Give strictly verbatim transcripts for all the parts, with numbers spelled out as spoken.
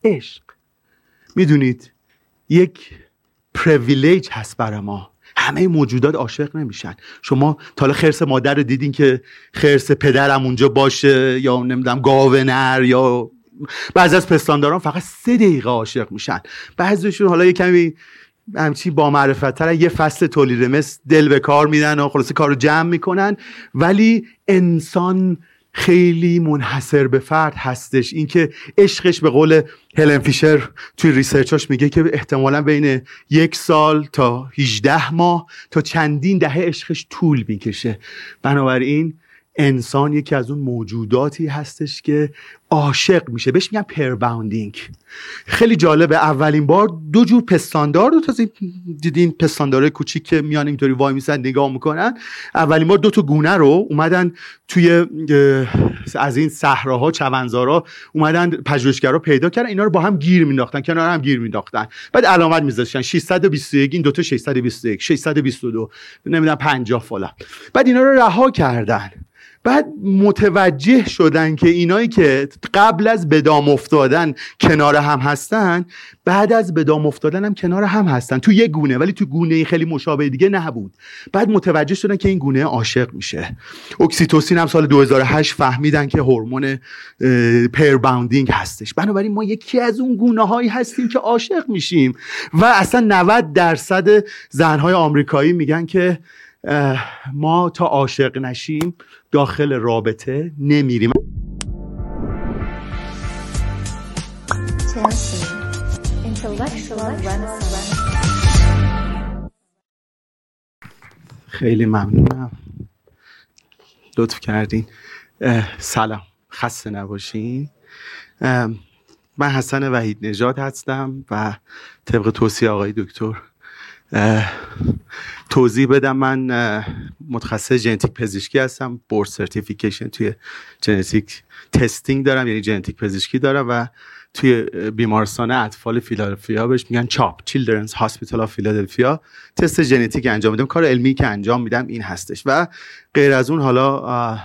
عشق. میدونید یک پریویلیج هست برای ما، همه موجودات عاشق نمیشن. شما تا حالا خرس مادر رو دیدین که خرس پدرم اونجا باشه، یا نمیدونم گاو نر، یا بعضی از پستانداران فقط سه دقیقه عاشق میشن. بعضیشون حالا یه کمی همچی با معرفت‌تر یه فصل تولید مثل دل به کار میدن و خلاصه کارو جمع میکنن. ولی انسان خیلی منحصر به فرد هستش. اینکه عشقش به قول هلن فیشر توی ریسرچاش میگه که احتمالاً بین یک سال تا هجده ماه تا چندین دهه عشقش طول میکشه. بنابراین انسان یکی از اون موجوداتی هستش که عاشق میشه. بهش میگن پرباوندینگ. خیلی جالبه، اولین بار دو جور پستاندار رو تازه دیدین، پستاندارای کوچیک که میان اینطوری وای میسن نگاه میکنن. اولین بار دو تا گونه رو اومدن توی از این صحراها چمنزارا اومدن پژوهشگرا پیدا کردن، اینا رو با هم گیر مینداختن، کنار هم گیر مینداختن، بعد علامت میذاشتن ششصد و بیست و یک این دو تا ششصد و بیست و یک ششصد و بیست و دو نمیدونم پنجاه فلان. بعد اینا رو رها کردن. بعد متوجه شدن که اینایی که قبل از به دام افتادن کنار هم هستن، بعد از به دام افتادن هم کنار هم هستن تو یک گونه، ولی تو گونه خیلی مشابه دیگه نبود. بعد متوجه شدن که این گونه عاشق میشه. اکسیتوسین هم سال دو هزار و هشت فهمیدن که هورمون پرباوندینگ هستش. بنابراین ما یکی از اون گونه هایی هستیم که عاشق میشیم. و اصلا نود درصد زنهای آمریکایی میگن که ما تا عاشق نشیم داخل رابطه نمیریم. خیلی ممنونم، لطف کردین. سلام، خسته نباشین. من حسن وحید نژاد هستم و طبق توصیه آقای دکتر توضیح بدم، من متخصص ژنتیک پزشکی هستم. بورد سرتیفیکیشن توی ژنتیک تستینگ دارم، یعنی ژنتیک پزشکی دارم و توی بیمارستان اطفال فیلادلفیا بهش میگن چاپ چیلدرنز هاسپیتال آف فیلادلفیا تست ژنتیک انجام میدم. کار علمی که انجام میدم این هستش. و غیر از اون حالا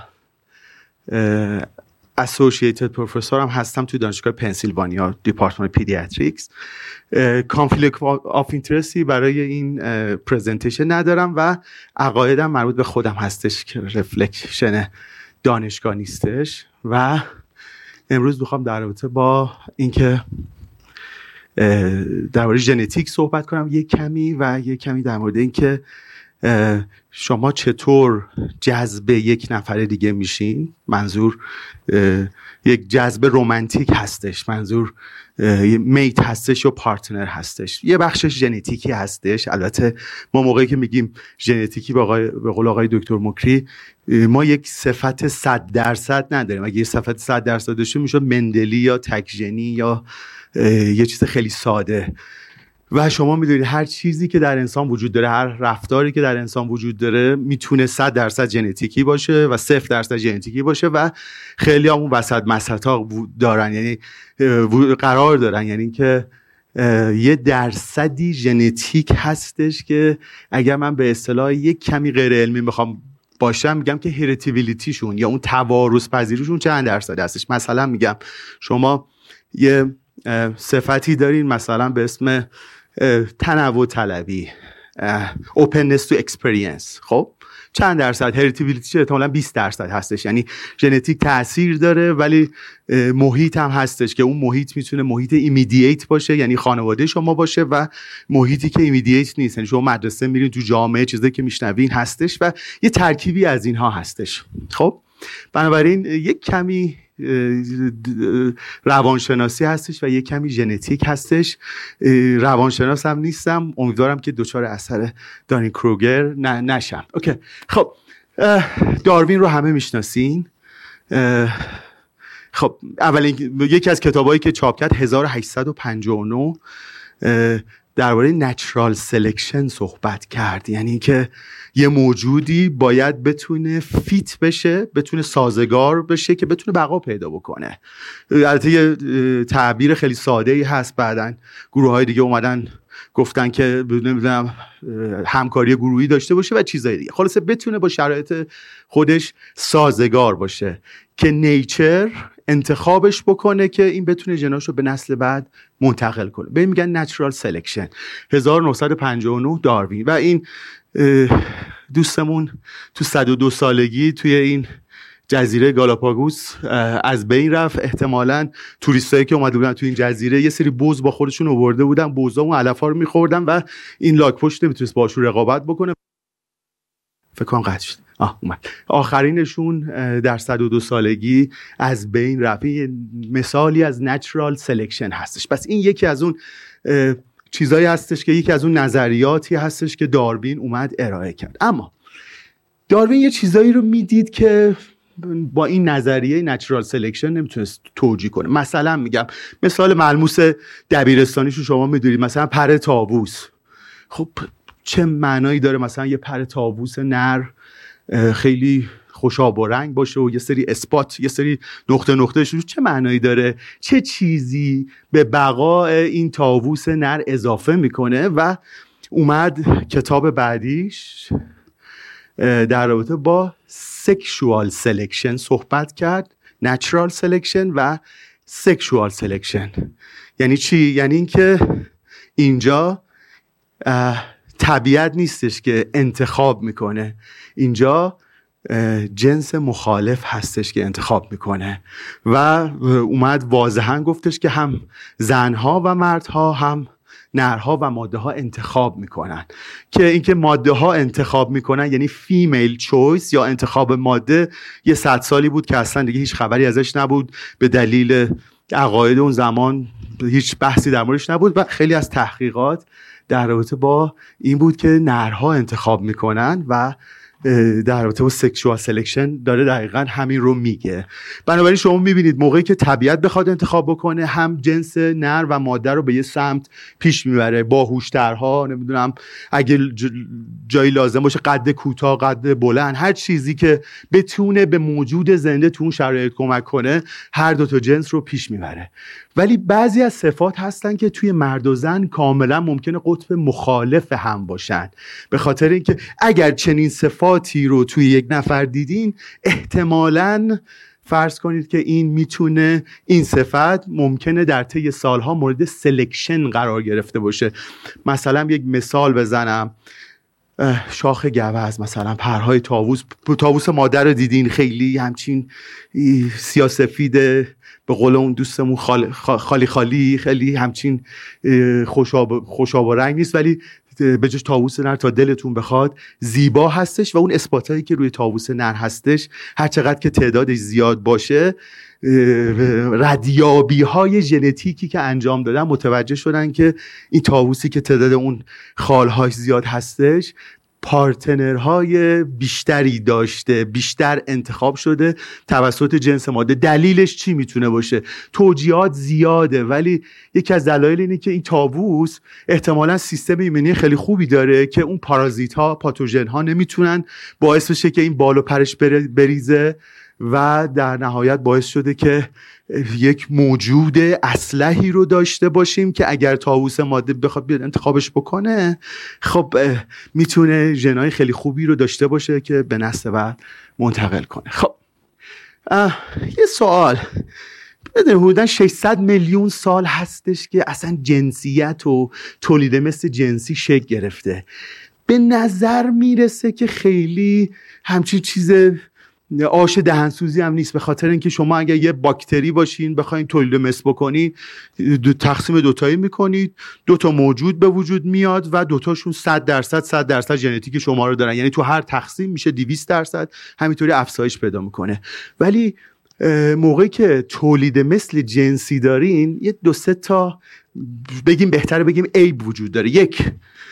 اسوسییتد پروفسور هم هستم توی دانشگاه پنسیلوانیا دیپارتمان پیدیاتریکس. کانفلیکت آف اینترستی برای این پرزنتیشن ندارم و عقایدم مربوط به خودم هستش که رفلکشن دانشگاه نیستش. و امروز میخوام در رابطه با اینکه درباره ژنتیک صحبت کنم یک کمی و یک کمی در مورد اینکه شما چطور جذب یک نفر دیگه میشین. منظور یک جذب رومانتیک هستش، منظور میت هستش و پارتنر هستش. یه بخشش ژنتیکی هستش. البته ما موقعی که میگیم ژنتیکی به قول آقای دکتر مکری، ما یک صفت صد درصد نداریم. اگه یه صفت صد درصد داشته میشد مندلی یا تک ژنی یا یه چیز خیلی ساده. و شما میدونید هر چیزی که در انسان وجود داره، هر رفتاری که در انسان وجود داره میتونه صد درصد ژنتیکی باشه و صفر درصد ژنتیکی باشه و خیلی همون وسط مسطا دارن، یعنی قرار دارن، یعنی که یه درصدی ژنتیک هستش که اگر من به اصطلاح یک کمی غیر علمی بخوام باشم میگم که هریتیبیلیتیشون یا اون توارث پذیریشون چند درصد هستش. مثلا میگم شما یه صفتی دارین مثلا به اسم تنوع طلبی، openness to experience. خب چند درصد هریتیبیلیتی؟ احتمالاً بیست درصد هستش. یعنی ژنتیک تأثیر داره ولی محیط هم هستش که اون محیط میتونه محیط ایمیدییت باشه، یعنی خانواده شما باشه، و محیطی که ایمیدییت نیست، یعنی شما مدرسه میرین، تو جامعه چیزایی که میشنوین هستش و یه ترکیبی از اینها هستش. خب بنابراین یک کمی روانشناسی هستش و یک کمی ژنتیک هستش. روانشناس هم نیستم، امیدوارم که دچار اثر دانی کروگر نشم. اوکی. خب داروین رو همه میشناسین. خب اولین یکی از کتابایی که چاپ کرد هزار و هشتصد و پنجاه و نه درباره نچرال سلکشن صحبت کرد، یعنی که یه موجودی باید بتونه فیت بشه، بتونه سازگار بشه که بتونه بقا پیدا بکنه. البته یه تعبیر خیلی ساده‌ای هست، بعدن گروه‌های دیگه اومدن گفتن که نمیدونم همکاری گروهی داشته باشه و چیزای دیگه. خلاصه بتونه با شرایط خودش سازگار باشه که نیچر انتخابش بکنه که این بتونه ژناشو به نسل بعد منتقل کنه. به این میگن نچرال سلکشن. هزار و نهصد و پنجاه و نه داروین. و این دوستمون تو صد و دو سالگی توی این جزیره گالاپاگوس از بین رفت. احتمالاً توریستایی که اومده بودن تو این جزیره یه سری بز با خودشون آورده بودن، بزا اون علف‌ها رو می‌خوردن و این لاک‌پشت نمیتونست باهاشون رقابت بکنه. فکر کنم قطع شد. آه اومد. آخرینشون در صد و دو سالگی از بین رفت. مثالی از نچرال سلکشن هستش. پس این یکی از اون چیزایی هستش که یکی از اون نظریاتی هستش که داروین اومد ارائه کرد. اما داروین یه چیزایی رو میدید که با این نظریه نچرال سلکشن نمیتونست توجیه کنه. مثلا میگم مثال ملموس دبیرستانیشو شما میدونید، مثلا پر طاووس. خب چه معنایی داره مثلا یه پر طاووس نر خیلی خوشاب و رنگ باشه و یه سری اسپات، یه سری نقطه نقطه شروع، چه معنایی داره؟ چه چیزی به بقای این طاووس نر اضافه میکنه؟ و اومد کتاب بعدیش در رابطه با سکشوال سلکشن صحبت کرد. نچرال سلکشن و سکشوال سلکشن یعنی چی؟ یعنی این که اینجا طبیعت نیستش که انتخاب میکنه، اینجا جنس مخالف هستش که انتخاب میکنه. و اومد واضحا گفتش که هم زنها و مردها، هم نرها و ماده ها انتخاب میکنن. که اینکه ماده ها انتخاب میکنن یعنی فیمیل چویس یا انتخاب ماده، یه صد سالی بود که اصلا دیگه هیچ خبری ازش نبود، به دلیل عقاید اون زمان هیچ بحثی در موردش نبود و خیلی از تحقیقات در رابطه با این بود که نرها انتخاب میکنن و در رابطه با سکشوال سلکشن داره دقیقاً همین رو میگه. بنابراین شما میبینید موقعی که طبیعت بخواد انتخاب بکنه، هم جنس نر و ماده رو به یه سمت پیش میبره. باهوشترها، نمیدونم اگه جایی لازم باشه قد کوتاه، قد بلند، هر چیزی که بتونه به موجود زنده تو اون شرایط کمک کنه، هر دو تا جنس رو پیش میبره. ولی بعضی از صفات هستن که توی مرد و زن کاملا ممکنه قطب مخالف هم باشن، به خاطر اینکه اگر چنین صفاتی رو توی یک نفر دیدین، احتمالاً فرض کنید که این میتونه، این صفت ممکنه در طی سالها مورد سلکشن قرار گرفته باشه. مثلا یک مثال بزنم، شاخ گوز، مثلا پرهای طاووس، طاووس مادر رو دیدین، خیلی همچین سیاه‌سفیده، به قول اون دوستمون خالی خالی، خیلی همچین خوشاب خوشاب و رنگ نیست، ولی به جاش طاووس نر تا دلتون بخواد زیبا هستش. و اون اثباتایی که روی طاووس نر هستش، هر چقدر که تعدادش زیاد باشه، ردیابی های ژنتیکی که انجام دادن متوجه شدن که این طاووسی که تعداد اون خالهاش زیاد هستش، پارتنرهای بیشتری داشته، بیشتر انتخاب شده توسط جنس ماده. دلیلش چی میتونه باشه؟ توجیهات زیاده، ولی یکی از دلایل اینه که این طاووس احتمالاً سیستم ایمنی خیلی خوبی داره که اون پارازیت ها، پاتوژن ها نمیتونن باعث بشه که این بال و پرش بریزه و در نهایت باعث شده که یک موجود اسلحی رو داشته باشیم که اگر طاووس ماده بخواد بیاد انتخابش بکنه، خب میتونه ژنای خیلی خوبی رو داشته باشه که به نسل بعد منتقل کنه. خب یه سوال، بدون حدوداً ششصد میلیون سال هستش که اصلا جنسیت و تولید مثل جنسی شکل گرفته. به نظر میرسه که خیلی همچین چیز آش دهنسوزی هم نیست، به خاطر اینکه شما اگر یه باکتری باشین بخواین تولید مثل بکنین، دو تقسیم دوتایی میکنید، دوتا موجود به وجود میاد و دوتاشون صد درصد صد درصد ژنتیک شما رو دارن، یعنی تو هر تقسیم میشه دویست درصد، همینطوری افزایش پیدا میکنه. ولی موقعی که تولید مثل جنسی دارین، یه دو سه تا بگیم، بهتره بگیم عیب وجود داره. یک،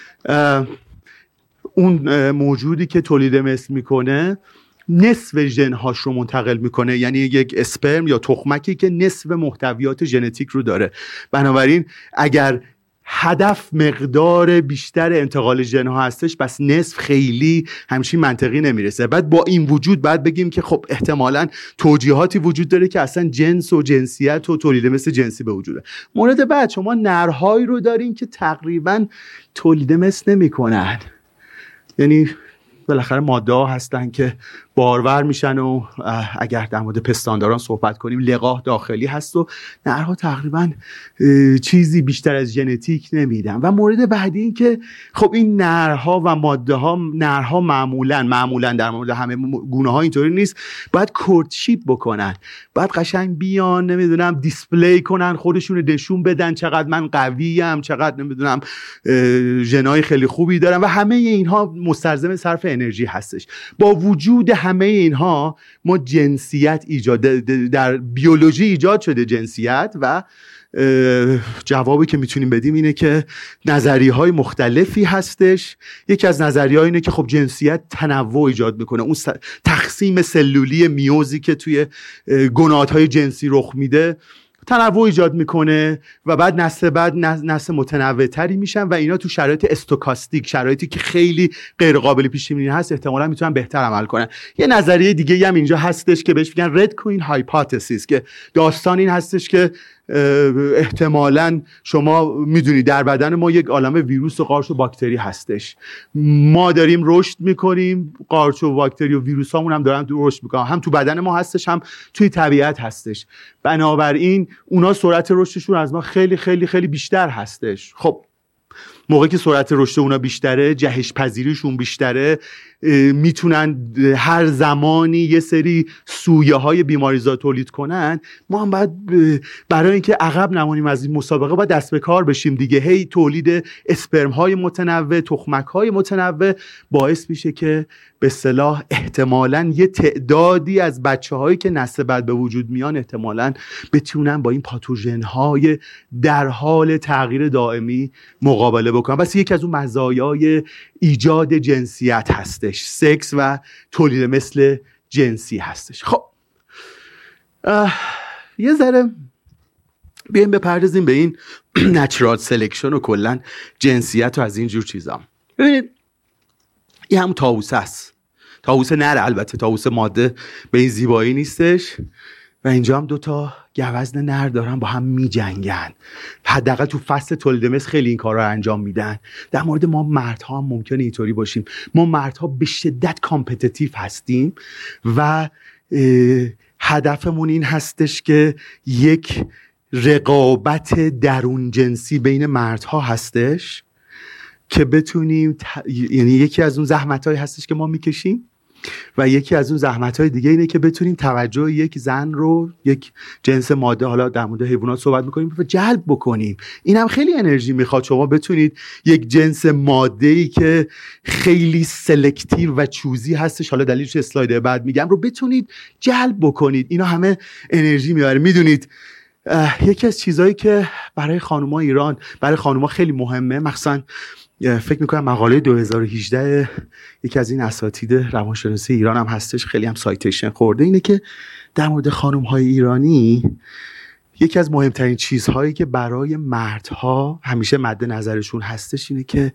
اون موجودی که تولید مثل میکنه نصف ژن‌هاش رو منتقل میکنه، یعنی یک اسپرم یا تخمکی که نصف محتویات ژنتیک رو داره. بنابراین اگر هدف مقدار بیشتر انتقال ژن‌ها هستش، بس نصف خیلی همچین منطقی نمیرسه. بعد با این وجود بعد بگیم که خب احتمالاً توجیهاتی وجود داره که اصلا جنس و جنسیت و تولید مثل جنسی به وجوده. مورد بعد، شما نرهایی رو دارین که تقریباً تولید مثل نمیکنن، یعنی بالاخره ماده ها هستن که بارور میشن و اگر در مورد پستانداران صحبت کنیم لقاح داخلی هست و نرها تقریبا چیزی بیشتر از ژنتیک نمیدن. و مورد بعدی این که خب این نرها و ماده ها نرها معمولا معمولا در مورد همه گونه ها اینطوری نیست، باید کورتشیپ بکنن، باید قشنگ بیان نمیدونم دیسپلی کنن، خودشون رو نشون بدن چقدر من قویم، چقدر نمیدونم ژنای خیلی خوبی دارم و همه اینها مستلزم صرف انرژی هستش. با وجود همه اینها ما جنسیت ایجاد در بیولوژی ایجاد شده جنسیت و جوابی که میتونیم بدیم اینه که نظریه‌های مختلفی هستش. یکی از نظریه‌ها اینه که خب جنسیت تنوع ایجاد میکنه، اون تقسیم سلولی میوزی که توی گونه‌های جنسی رخ میده تنوع ایجاد میکنه و بعد نسل بعد نسل متنوع‌تری میشن و اینا تو شرایط استوکاستیک، شرایطی که خیلی غیر قابل پیش بینی هست، احتمالاً میتونن بهتر عمل کنن. یه نظریه دیگه هم اینجا هستش که بهش میگن رد کوین هایپوتزیس که داستان این هستش که احتمالاً شما میدونید در بدن ما یک عالمه ویروس و قارچ و باکتری هستش، ما داریم رشد میکنیم، قارچ و باکتری و ویروس هامون هم دارن رشد میکنن، هم تو بدن ما هستش هم توی طبیعت هستش. بنابراین اونا سرعت رشدشون از ما خیلی خیلی خیلی بیشتر هستش. خب موقعی که سرعت رشد اونا بیشتره، جهش پذیریشون بیشتره، میتونن هر زمانی یه سری سویه های بیماریزا تولید کنن. ما هم باید برای اینکه عقب نمونیم از این مسابقه باید دست به کار بشیم دیگه. هی تولید اسپرم های متنوع، تخمک های متنوع باعث میشه که به اصطلاح احتمالاً یه تعدادی از بچه هایی که نسل بعد به وجود میان احتمالاً بتونن با این پاتوژن های در حال تغییر دائمی مقابله بکنن. بس یکی از اون مزایای ایجاد جنسیت هستش، سکس و تولید مثل جنسی هستش. خب یه ذره بیایم بپردازیم به این نچرال سلکشن و کلا جنسیت و از این جور چیزا. ببینید این هم طاووس است، طاووس نر، البته طاووس ماده به این زیبایی نیستش و اینجا هم دوتا گوزن نر دارن با هم می جنگن. حداقل تو فصل تولید مثل خیلی این کارا رو انجام میدن. در مورد ما مردها هم ممکنه اینطوری باشیم. ما مردها به شدت کامپتیتیو هستیم و هدفمون این هستش که یک رقابت درون جنسی بین مردها هستش که بتونیم ت... یعنی یکی از اون زحمتایی هستش که ما میکشیم و یکی از اون زحمت‌های دیگه اینه که بتونیم توجه یک زن رو، یک جنس ماده، حالا در مورد حیوانات صحبت می‌کنیم، رو جلب بکنیم. اینم خیلی انرژی میخواد. شما بتونید یک جنس ماده‌ای که خیلی سلکتیو و چوزی هستش، حالا دلیلش اسلاید بعد میگم، رو بتونید جلب بکنید. اینا همه انرژی میبره. میدونید یکی از چیزایی که برای خانوما ایران، برای خانوما خیلی مهمه، مخصوصا فکر میکنم مقاله دو هزار و هجده یکی از این اساتید روانشناسی ایران هم هستش، خیلی هم سایتیشن خورده، اینه که در مورد خانم های ایرانی یکی از مهمترین چیزهایی که برای مردها همیشه مد نظرشون هستش اینه که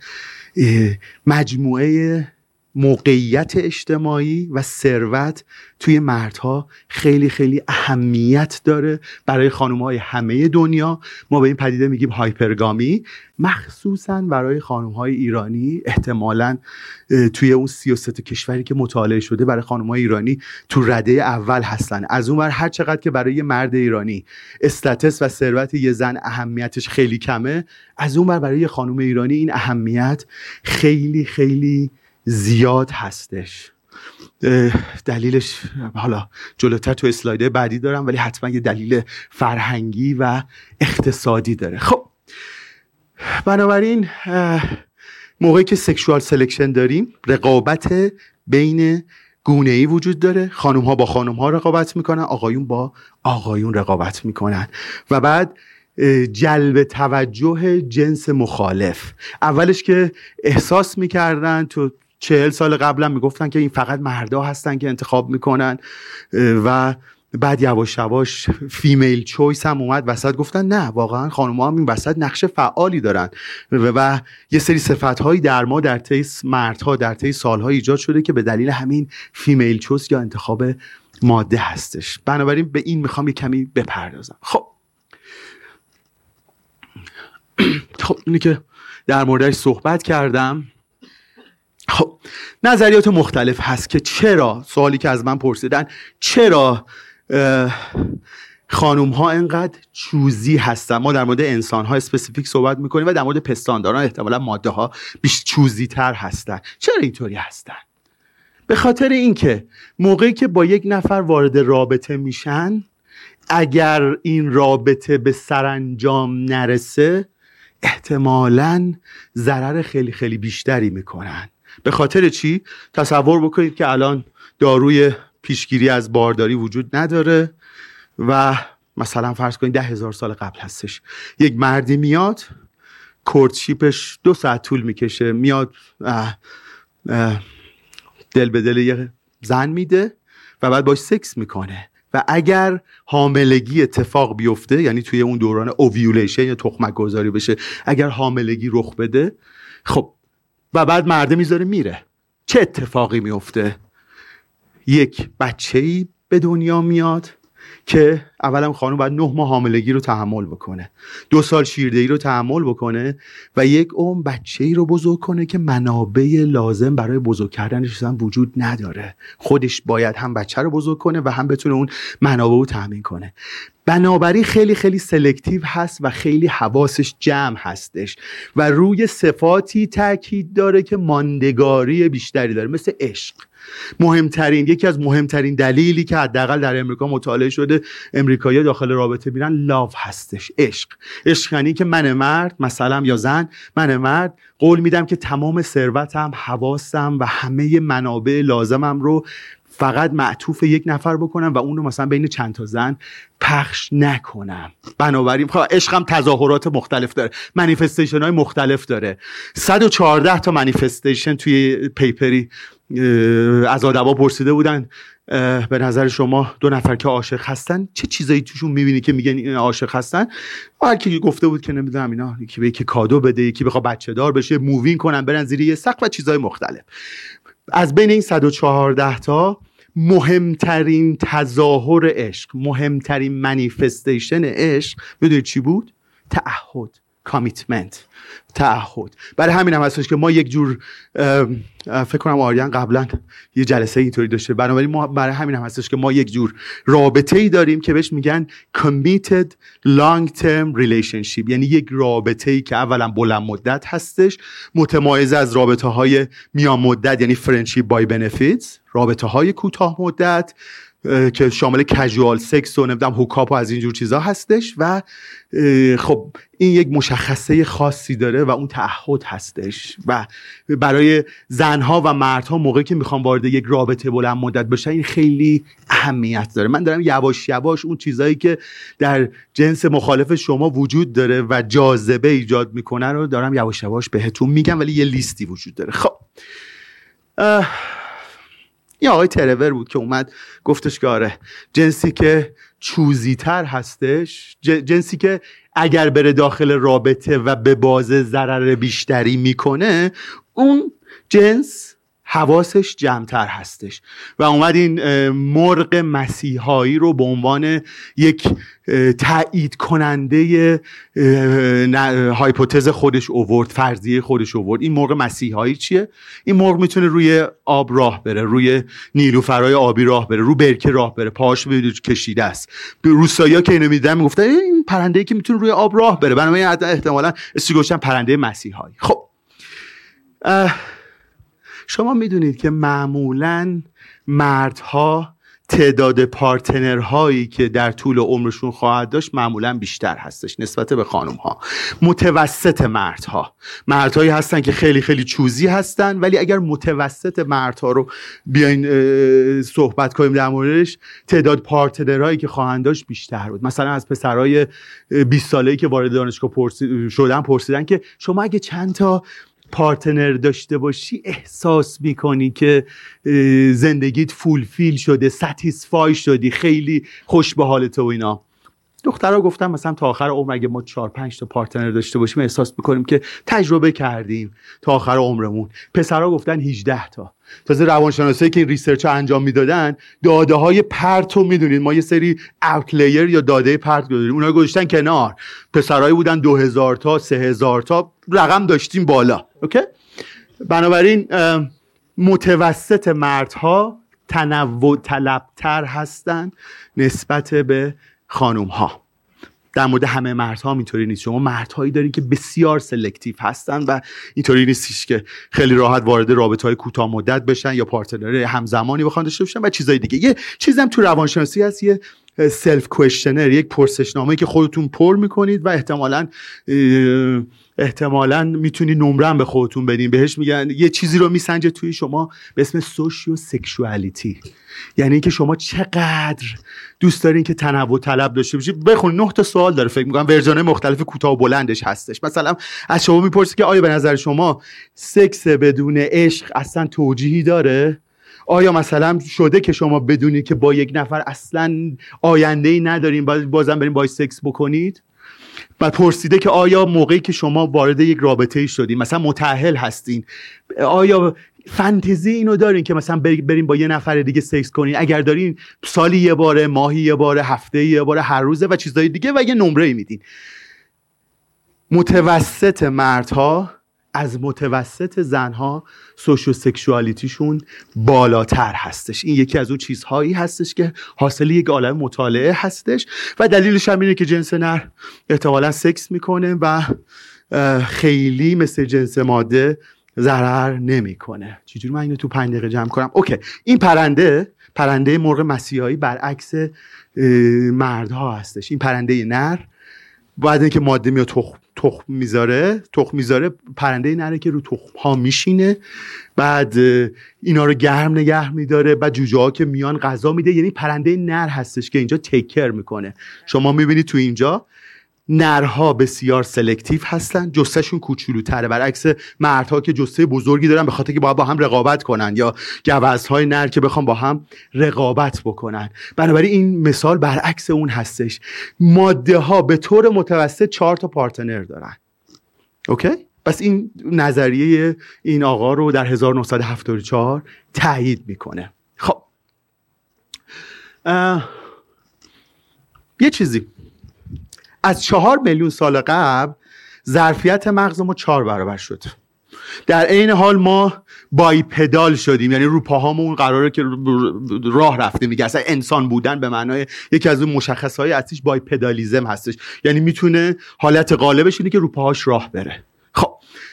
مجموعه موقعیت اجتماعی و ثروت توی مردها خیلی خیلی اهمیت داره. برای خانم‌های همه دنیا ما به این پدیده میگیم هایپرگامی، مخصوصاً برای خانم‌های ایرانی احتمالاً توی اون سی و سه تا کشوری که مطالعه شده برای خانم‌های ایرانی تو رده اول هستن. از اون ور هر چقدر که برای مرد ایرانی استاتس و ثروت یه زن اهمیتش خیلی کمه، از اون ور برای خانم ایرانی این اهمیت خیلی خیلی زیاد هستش. دلیلش حالا جلوتر تو اسلایده بعدی دارم، ولی حتما یه دلیل فرهنگی و اقتصادی داره. خب بنابراین موقعی که سکشوال سلکشن داریم، رقابت بین گونه‌ای وجود داره. خانم ها با خانم ها رقابت میکنن، آقایون با آقایون رقابت میکنن و بعد جلب توجه جنس مخالف. اولش که احساس میکردن تو چهل سال قبلا میگفتن که این فقط مردا هستن که انتخاب میکنن و بعد یواش یواش فیمیل چویس هم اومد وسط، گفتن نه واقعا خانم‌ها هم این وسط نقش فعالی دارن و, و یه سری صفت‌هایی در ما در طی مردها در طی سال‌ها ایجاد شده که به دلیل همین فیمیل چویس یا انتخاب ماده هستش. بنابراین به این میخوام یه کمی بپردازم. خب خب اینی که در موردش صحبت کردم. خب نظریات مختلف هست که چرا، سوالی که از من پرسیدن، چرا خانوم ها انقدر چوزی هستن. ما در مورد انسان ها اسپسیفیک صحبت میکنیم و در مورد پستانداران احتمالا ماده ها بیش چوزی تر هستن. چرا اینطوری هستن؟ به خاطر اینکه موقعی که با یک نفر وارد رابطه میشن، اگر این رابطه به سرانجام نرسه احتمالاً ضرر خیلی خیلی بیشتری میکنن. به خاطر چی؟ تصور بکنید که الان داروی پیشگیری از بارداری وجود نداره و مثلا فرض کنید ده هزار سال قبل هستش. یک مردی میاد، کورتشیپش دو ساعت طول میکشه، میاد اه اه دل به دل یه زن میده و بعد باش سکس میکنه و اگر حاملگی اتفاق بیفته، یعنی توی اون دوران اوویولیشن یا تخمک گذاری بشه، اگر حاملگی رخ بده، خب و بعد مرده میذاره میره، چه اتفاقی میفته؟ یک بچه‌ای به دنیا میاد که اولا خانم باید نه ماه حاملگی رو تحمل بکنه، دو سال شیردهی رو تحمل بکنه و یک عمر بچه‌ای رو بزرگ کنه که منابع لازم برای بزرگ کردنش اصلا وجود نداره. خودش باید هم بچه رو بزرگ کنه و هم بتونه اون منابع رو تامین کنه. بنابراین خیلی خیلی سلکتیو هست و خیلی حواسش جمع هستش و روی صفاتی تاکید داره که ماندگاری بیشتری داره، مثل عشق. مهمترین یکی از مهمترین دلیلی که حداقل در امریکا مطالعه شده امریکایی‌ها داخل رابطه میرن لاو هستش، عشق. عشق یعنی که من مرد مثلا یا زن، من مرد قول میدم که تمام ثروتم، حواسم و همه منابع لازمم رو فقط معطوف یک نفر بکنم و اون رو مثلا بین چند تا زن پخش نکنم. بنابراین خب عشقم تظاهرات مختلف داره، منیفستیشن های مختلف داره. صد و چهارده تا منیفستیشن توی پیپری از آدما پرسیده بودن به نظر شما دو نفر که عاشق هستن چه چیزایی توشون میبینی که میگن این عاشق هستن؟ هر کی گفته بود که نمیدونم اینا، یکی به یکی کادو بده، یکی بخواد بچه دار بشه، مووین کنن برن زیر یه سقف و چیزای مختلف. از بین این صد و چهارده تا مهمترین تظاهر عشق، مهمترین منیفستیشن عشق میدونید چی بود؟ تعهد، کامیتمنت، تعهد. برای همین هم هستش که ما یک جور فکر کنم آریان قبلا یه جلسه اینطوری داشته، بنابراین ما برای همین هم هستش که ما یک جور رابطه‌ای داریم که بهش میگن committed long term relationship، یعنی یک رابطه‌ای که اولا بلند مدت هستش، متمایز از رابطه‌های میان مدت یعنی friendship by benefits، رابطه‌های کوتاه مدت که شامل کژوال سکس و نمیدونم هوکاپ و از اینجور چیزا هستش و خب این یک مشخصه خاصی داره و اون تعهد هستش و برای زنها و مردها موقعی که میخوان وارد یک رابطه بلند مدت بشن این خیلی اهمیت داره. من دارم یواش یواش اون چیزایی که در جنس مخالف شما وجود داره و جاذبه ایجاد میکنه رو دارم یواش یواش بهتون میگم، ولی یه لیستی وجود داره. خب یه آقای ترور بود که اومد گفتش که آره جنسی که چوزی تر هستش، جنسی که اگر بره داخل رابطه و به بازه ضرر بیشتری میکنه، اون جنس حواسش جمع‌تر هستش و اومد این مرغ مسیحایی رو به عنوان یک تایید کننده هایپوتز خودش اوورد، فرضیه خودش اوورد. این مرغ مسیحایی چیه؟ این مرغ میتونه روی آب راه بره، روی نیلوفرای آبی راه بره، رو برکه راه بره، پاهاش به کشیده است. روسایی‌ها که اینو میدیدن میگفتن این پرنده‌ای که میتونه روی آب راه بره، بنابراین احتمالاً استیگوشن پرنده مسیحایی. خب شما میدونید که معمولاً مردها تعداد پارتنرهایی که در طول عمرشون خواهد داشت معمولاً بیشتر هستش نسبت به خانمها. متوسط مردها مردهایی هستن که خیلی خیلی چوزی هستن، ولی اگر متوسط مردها رو بیاین صحبت کنیم در موردش، تعداد پارتنرهایی که خواهند داشت بیشتر بود. مثلا از پسرای بیست ساله‌ای که وارد دانشگاه پرسید شدن پرسیدن که شما اگه چند تا پارتنر داشته باشی احساس میکنی که زندگیت فولفیل شده، ستیسفای شدی، خیلی خوش به حالت و اینا؟ دخترها گفتن مثلا تا آخر عمر اگه ما چهار پنج تا پارتنر داشته باشیم احساس میکنیم که تجربه کردیم تا آخر عمرمون. پسرها گفتن هجده تا. تازه روانشناسایی که این ریسرچ رو انجام میدادن داده های پرت رو میدونید، ما یه سری اوتلایر یا داده پرت داریم، اونها گذاشتن کنار. پسرایی بودن دو هزار تا، سه هزار تا، رقم داشتیم بالا. اوکی؟ بنابراین متوسط مردها تنوع طلبتر هستن نسبت به خانوم ها. در مورد همه مردها اینطوری نیست. شما مردهایی دارین که بسیار سلکتیو هستن و اینطوری نیستش که خیلی راحت وارد رابطه‌های کوتاه مدت بشن یا پارتنر همزمانی بخوان داشته باشن و چیزای دیگه. یه چیزی هم تو روانشناسی هست، یه سلف کوئسشنر، یک پرسشنامه‌ای که خودتون پر میکنید و احتمالاً احتمالاً میتونید نمره هم به خودتون بدین. بهش میگن یه چیزی رو میسنجه توی شما به اسم سوشیو سکشوالیتی، یعنی اینکه شما چقدر دوست دارین که تنوع طلب داشته باشید. بخون نه تا سوال داره، فکر میکنم ورژن مختلف کوتاه و بلندش هستش. مثلا از شما میپرسه که آیا به نظر شما سکس بدون عشق اصلا توجیهی داره؟ آیا مثلا شده که شما بدونید که با یک نفر اصلا آینده‌ای ندارین بازم برین باهاش سکس بکنید؟ بعد پرسیده که آیا موقعی که شما وارد یک رابطه‌ای شدین مثلا متأهل هستین، آیا فانتزی اینو دارین که مثلا برین با یه نفر دیگه سکس کنین؟ اگر دارین سالی یه باره، ماهی یه باره، هفته یه باره، هر روزه و چیزای دیگه و یه نمره میدین. متوسط مردها از متوسط زنها سوشو سکشوالیتیشون بالاتر هستش. این یکی از اون چیزهایی هستش که حاصل یک عالم مطالعه هستش و دلیلش هم اینه که جنس نر احتمالاً سکس میکنه و خیلی مثل جنس ماده ضرر نمیکنه. چجوری من اینو تو پنج دقیقه جمع کنم؟ اوکی. این پرنده پرنده مرغ مسیحایی برعکس مردها هستش. این پرنده نر بعد اینکه ماده میاد تخم تخم میذاره تخم میذاره پرنده نره که رو تخم ها میشینه، بعد اینا رو گرم نگه میداره، بعد جوجه ها که میان غذا میده. یعنی پرنده نر هستش که اینجا تیک کر میکنه. شما میبینید تو اینجا نرها بسیار سلکتیو هستن، جثهشون کوچولوتره، برعکس مردها که جثه بزرگی دارن به خاطر که باید با هم رقابت کنن، یا گوزهای نر که بخوام با هم رقابت بکنن. بنابراین این مثال برعکس اون هستش. ماده ها به طور متوسط چهار تا پارتنر دارن. اوکی؟ پس این نظریه این آقا رو در هزار و نهصد و هفتاد و چهار تایید میکنه. خب یه چیزی از چهار میلیون سال قبل ظرفیت مغز ما چهار برابر شد. در عین حال ما بایپدال شدیم، یعنی رو پاهامون قراره که راه رفتیم دیگه. اصلا انسان بودن به معنای یکی از اون مشخصهای اصلیش بایپدالیزم هستش، یعنی میتونه حالت غالبش اینه که رو پاهاش راه بره. خب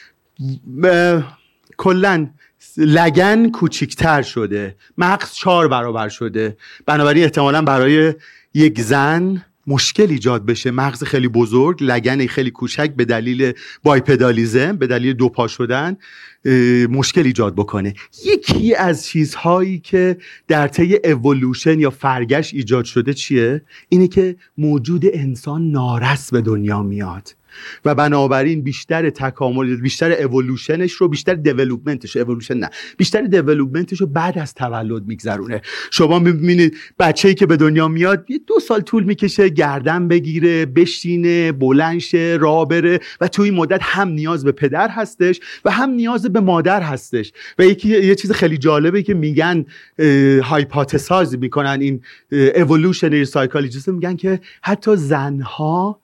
کلاً لگن کوچیکتر شده، مغز چهار برابر شده. بنابراین احتمالاً برای یک زن مشکل ایجاد بشه مغز خیلی بزرگ، لگن خیلی کوچک به دلیل بایپدالیزم، به دلیل دو پا شدن مشکل ایجاد بکنه. یکی از چیزهایی که در طی اِوولوشن یا فرگشت ایجاد شده چیه؟ اینه که موجود انسان نارس به دنیا میاد و بنابراین بیشتر تکامل، بیشتر اِوولوشنش رو، بیشتر دیولپمنتش، اِوولوشن نه، بیشتر دیولپمنتش رو بعد از تولد میگذرونه. شما میبینید بچه‌ای که به دنیا میاد یه دو سال طول میکشه گردن بگیره، بشینه، بلند شه، راه بره و توی این مدت هم نیاز به پدر هستش و هم نیاز به مادر هستش. و یکی یه چیز خیلی جالبه که میگن هایپوتزایز میکنن این اِوولوشنری سایکولوژیست، میگن که حتی زنها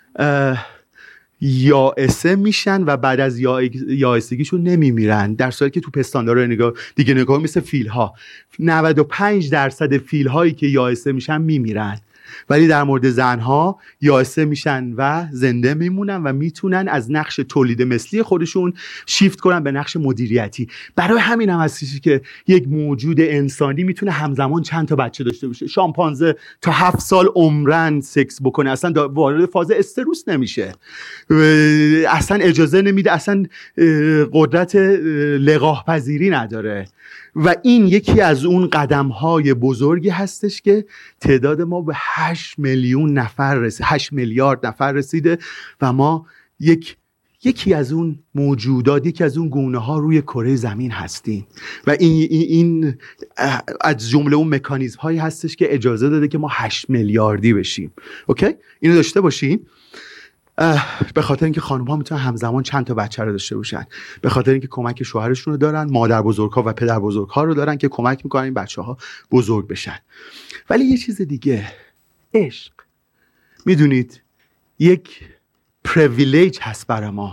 یائسه میشن و بعد از یائسگیشون نمیمیرن، در صورتی که تو پستاندارا نگاه دیگه نگاه مثل فیل ها نود و پنج درصد فیل هایی که یائسه میشن میمیرن، ولی در مورد زنها یائسه میشن و زنده میمونن و میتونن از نقش تولید مثلی خودشون شیفت کنن به نقش مدیریتی. برای همین هم هستش که یک موجود انسانی میتونه همزمان چند تا بچه داشته باشه. شامپانزه تا هفت سال عمرن سکس بکنه، اصلا وارد فاز استروس نمیشه، اصلا اجازه نمیده، اصلا قدرت لقاح پذیری نداره. و این یکی از اون قدم‌های بزرگی هستش که تعداد ما به هشت میلیون نفر رسید، هشت میلیارد نفر رسیده و ما یک یکی از اون موجودات، یکی از اون گونه‌ها روی کره زمین هستیم و این این از جمله اون مکانیزم‌هایی هستش که اجازه داده که ما هشت میلیاردی بشیم. اوکی؟ اینو داشته باشیم. به خاطر اینکه خانم‌ها میتونن همزمان چند تا بچه رو داشته باشن، به خاطر اینکه کمک شوهرشون رو دارن، مادر بزرگ‌ها و پدر بزرگ‌ها رو دارن که کمک میکنن این بچه‌ها بزرگ بشن. ولی یه چیز دیگه، عشق. میدونید یک پریویلیج هست برای ما،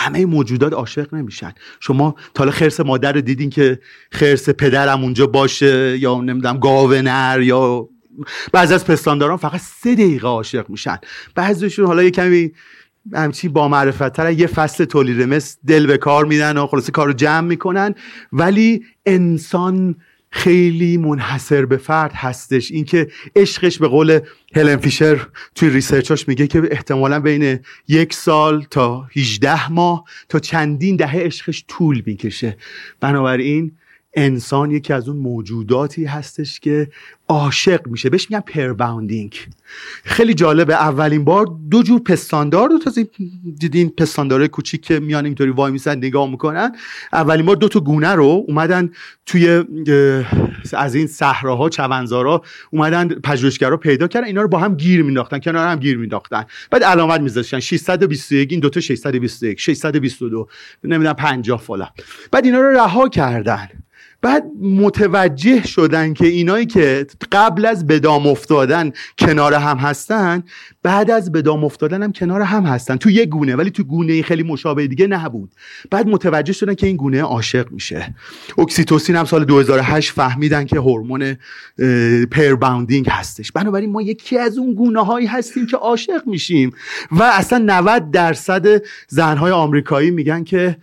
همه موجودات عاشق نمیشن. شما تا حالا خرس مادر رو دیدین که خرس پدرم اونجا باشه، یا نمیدونم گاو نر، یا بعضی از پستانداران فقط سه دقیقه عاشق میشن. بعضیشون حالا یه کمی همچی با معرفت‌تر یه فصل تولید مثل دل به کار میدن و خلاصه کارو جمع میکنن. ولی انسان خیلی منحصر به فرد هستش. این که عشقش به قول هلن فیشر توی ریسرچاش میگه که احتمالاً بین یک سال تا هجده ماه تا چندین دهه عشقش طول میکشه. بنابراین انسان یکی از اون موجوداتی هستش که عاشق میشه. بهش میگن پرباوندینگ. خیلی جالبه. اولین بار دو جور پستاندار رو تازه دیدین، پستاندارای کوچیک که میان اینطوری وای میسن نگاه میکنن. اولین بار دو تا گونه رو اومدن توی از این صحراها چمنزارا اومدن پژوهشگرا پیدا کردن، اینا رو با هم گیر مینداختن، کنار هم گیر مینداختن، بعد علامت میذاشتن ششصد و بیست و یک این دو تا ششصد و بیست و یک ششصد و بیست و دو نمیدونم پنجاه فلان. بعد اینا رو رها کردن. بعد متوجه شدن که اینایی که قبل از به دام افتادن کنار هم هستن، بعد از به دام افتادن هم کنار هم هستن تو یک گونه، ولی تو گونه خیلی مشابه دیگه نبود. بعد متوجه شدن که این گونه عاشق میشه. اکسیتوسین هم سال دو هزار و هشت فهمیدن که هورمون پرباوندینگ هستش. بنابراین ما یکی از اون گونه هایی هستیم که عاشق میشیم. و اصلا نود درصد زنهای آمریکایی میگن که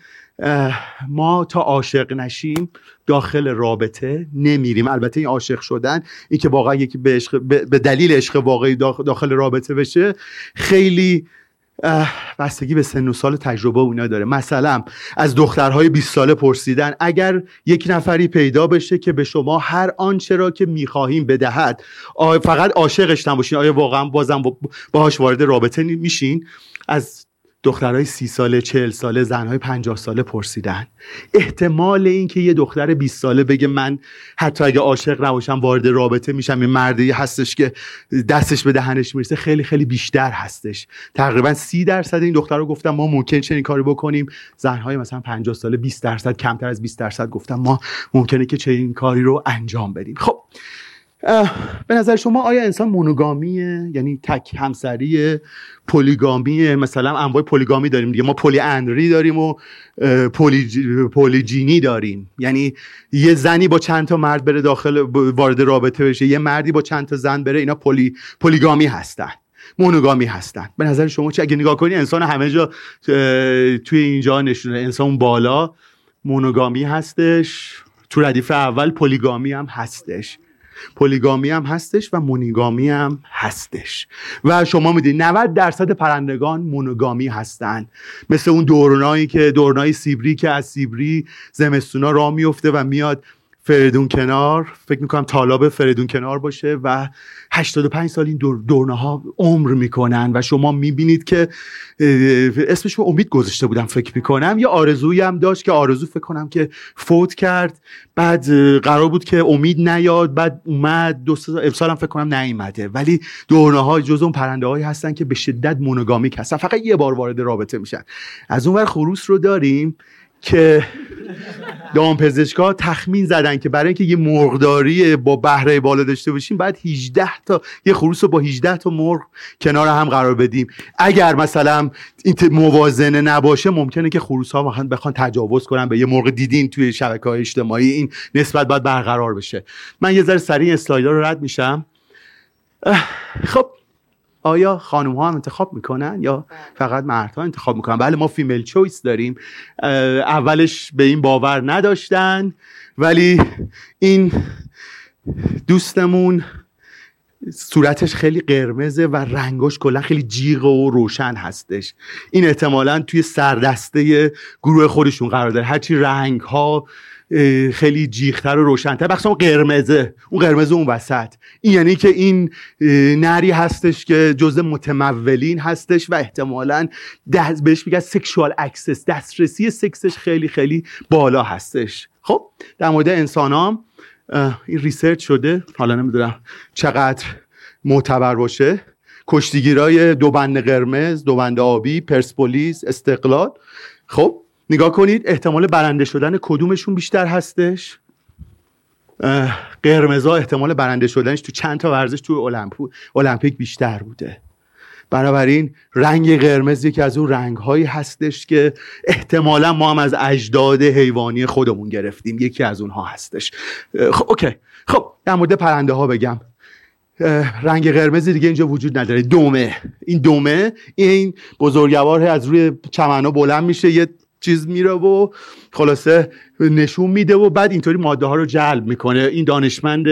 ما تا عاشق نشیم داخل رابطه نمیریم. البته این عاشق شدن، این که واقعا یکی به, عشق، به دلیل عشق واقعی داخل رابطه بشه، خیلی بستگی به سن و سال تجربه اونا داره. مثلا از دخترهای بیست ساله پرسیدن اگر یک نفری پیدا بشه که به شما هر آنچه را که میخواهیم بدهد، فقط عاشقش نباشین، آیا واقعا بازم باهاش وارد رابطه میشین؟ از دخترهای سی ساله، چهل ساله، زنهای پنجاه ساله پرسیدن. احتمال این که یه دختر بیست ساله بگه من حتی اگه عاشق نباشم وارد رابطه میشم، این مردی هستش که دستش به دهنش میرسه، خیلی خیلی بیشتر هستش. تقریبا سی درصد این دخترها گفتن ما ممکن چنین کاری بکنیم. زنهای مثلا پنجاه ساله بیست درصد، کمتر از بیست درصد گفتن ما ممکنه که چنین کاری رو انجام بدیم. خب به نظر شما آیا انسان مونوگامیه، یعنی تک همسریه، پلیگامیه؟ مثلا انواع پلیگامی داریم دیگه، ما پلی اندری داریم و پلی پلیجینی داریم، یعنی یه زنی با چند تا مرد بره داخل وارد رابطه بشه، یه مردی با چند تا زن بره، اینا پلی پلیگامی هستن، مونوگامی هستن. به نظر شما چه؟ اگه نگاه کنی انسان همه جا توی اینجا نشونه، انسان بالا مونوگامی هستش، تو ردیف اول پلیگامی هم هستش، پلیگامی هم هستش و مونوگامی هم هستش. و شما میدید نود درصد پرندگان مونوگامی هستن، مثل اون دورنایی که دورنای سیبری که از سیبری زمستونا راه میفته و میاد فریدون کنار، فکر میکنم تالاب فریدون کنار باشه و هشتاد و پنج سال این دور دورنه ها عمر میکنن و شما میبینید که اسمش رو امید گذاشته بودم فکر میکنم، یا آرزویی هم داشت که آرزو فکر کنم که فوت کرد، بعد قرار بود که امید نیاد، بعد اومد دو سه امسال هم فکر کنم نیومده. ولی دورنه ها جزو اون پرنده هایی هستن که به شدت مونوگامیک هستن، فقط یه بار وارد رابطه میشن. از اون ور خروس رو داریم که دامپزشکا تخمین زدن که برای اینکه یه مرغداری با بهره بالا داشته باشیم باید هجده تا یه خروس رو با هجده تا مرغ کنار هم قرار بدیم. اگر مثلا این موازنه نباشه ممکنه که خروس‌ها بخوان بخوان تجاوز کنن به یه مرغ. دیدین توی شبکه‌های اجتماعی این نسبت باید برقرار بشه. من یه ذره سریع اسلایدها رو رد میشم. خب آیا خانم ها هم انتخاب میکنن یا فقط مردها انتخاب میکنن؟ بله ما فیمیل چویس داریم. اولش به این باور نداشتن، ولی این دوستمون صورتش خیلی قرمزه و رنگاش کلا خیلی جیغ و روشن هستش. این احتمالاً توی سردسته گروه خودشون قرار داره، هرچی رنگ ها خیلی جیغ‌تر و روشن‌تر، بخصوص اون قرمزه، اون قرمزه اون وسط، این یعنی که این نری هستش که جزء متمولین هستش و احتمالاً دست بهش میگن سکشوال اکسس، دسترسی سکسش خیلی خیلی بالا هستش. خب در مورد انسانام این ریسرچ شده، حالا نمیدونم چقدر معتبر باشه. کشتیگیرای دو بند قرمز، دو بند آبی، پرسپولیس، استقلال. خب نگاه کنید احتمال برنده شدن کدومشون بیشتر هستش؟ قرمزا احتمال برنده شدنش تو چند تا ورزش تو المپیک المپیک بیشتر بوده. بنابراین رنگ قرمز یکی از اون رنگ‌هایی هستش که احتمالا ما هم از اجداد حیوانی خودمون گرفتیم، یکی از اونها هستش. خب اوکی، خب در مورد پرنده ها بگم. رنگ قرمز دیگه اینجا وجود نداره. دومه، این دومه این بزرگوار از روی چمن‌ها بلند میشه، یه چیز میره و خلاصه نشون میده و بعد اینطوری ماده ها رو جلب میکنه. این دانشمند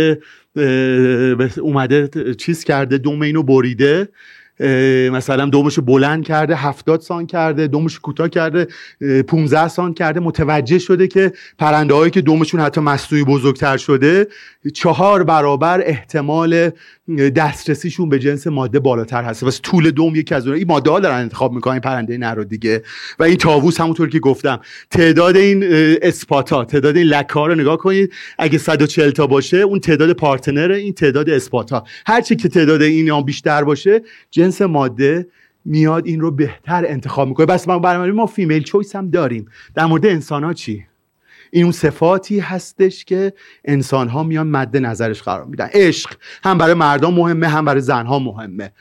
اومده چیز کرده، دوم اینو بریده، مثلا دومشو بلند کرده هفتاد سان کرده، دومشو کوتاه کرده پونزده سان کرده، متوجه شده که پرنده هایی که دومشون حتی مصنوعی بزرگتر شده چهار برابر احتمال دسترسیشون به جنس ماده بالاتر هست. واسه طول دوم یکی از اون این ماده ها دارن انتخاب میکنن پرنده نر دیگه. و این طاووس همونطور که گفتم تعداد این اسپاتا، تعداد این لکه ها رو نگاه کنید، اگه صد و چهل تا باشه اون تعداد پارتنر، این تعداد اسپاتا، هر چی که تعداد اینا بیشتر باشه جنس ماده میاد این رو بهتر انتخاب میکنه. بس ما برنامه ما فیمیل چویس هم داریم. در مورد انسان ها چی؟ این اون صفاتی هستش که انسان ها میان مد نظرش قرار میدن. عشق هم برای مردان مهمه هم برای زن ها مهمه.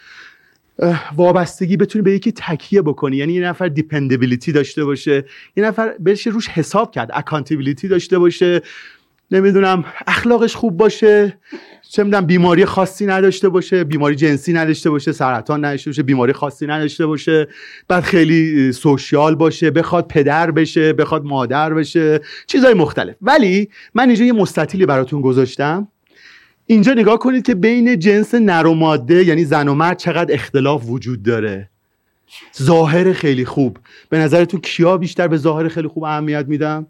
وابستگی بتونی به یکی تکیه بکنی، یعنی یه نفر دیپندبیلیتی داشته باشه، یه نفر بشه روش حساب کرد، اکانتیبیلیتی داشته باشه، نمیدونم اخلاقش خوب باشه، چه میدونم بیماری خاصی نداشته باشه، بیماری جنسی نداشته باشه، سرطان نداشته باشه، بیماری خاصی نداشته باشه، بعد خیلی سوشیال باشه، بخواد پدر بشه، بخواد مادر بشه، چیزای مختلف. ولی من اینجا یه مستطیلی براتون گذاشتم. اینجا نگاه کنید که بین جنس نر و ماده یعنی زن و مرد چقدر اختلاف وجود داره. ظاهر خیلی خوب. به نظرتون کیا بیشتر به ظاهر خیلی خوب اهمیت میدن؟